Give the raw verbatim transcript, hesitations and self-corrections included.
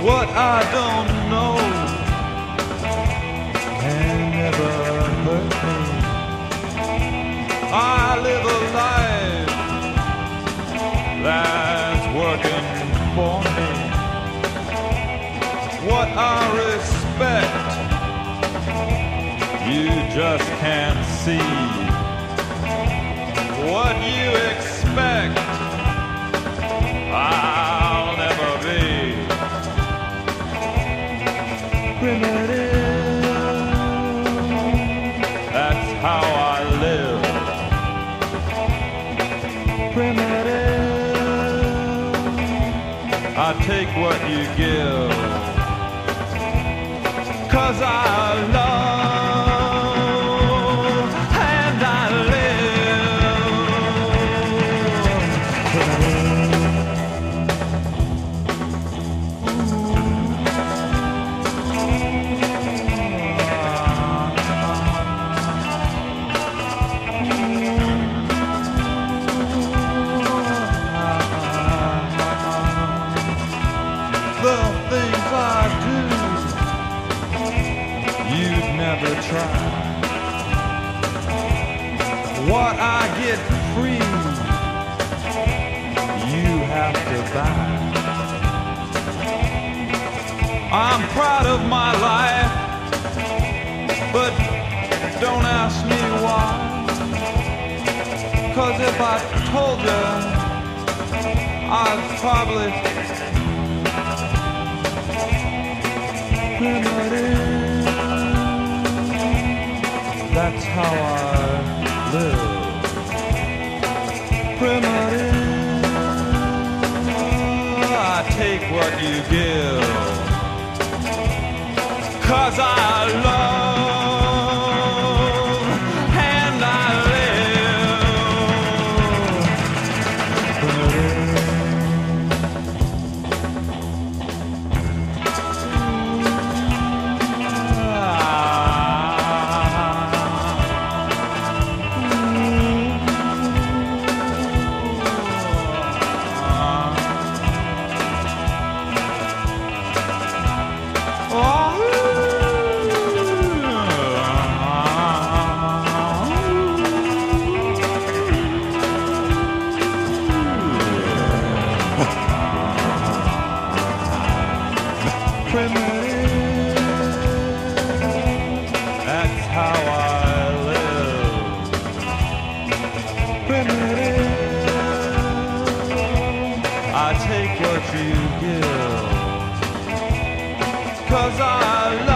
what I don't know can never hurt me. I live a life that's working for me. What I respect, you just can't see. What you expect, I'll never be. Primitive, that's how I live. Primitive, I take what you give, 'cause I love and I live. The things I do, you'd never try. What I get free, you have to buy. I'm proud of my life, but don't ask me why. 'Cause if I told you, I'd probably primitive, that's how I live. Primitive, I take what you give, 'cause I love and I live. Primitive. Primitive, that's how I live. Primitive, I take what you give, 'cause I love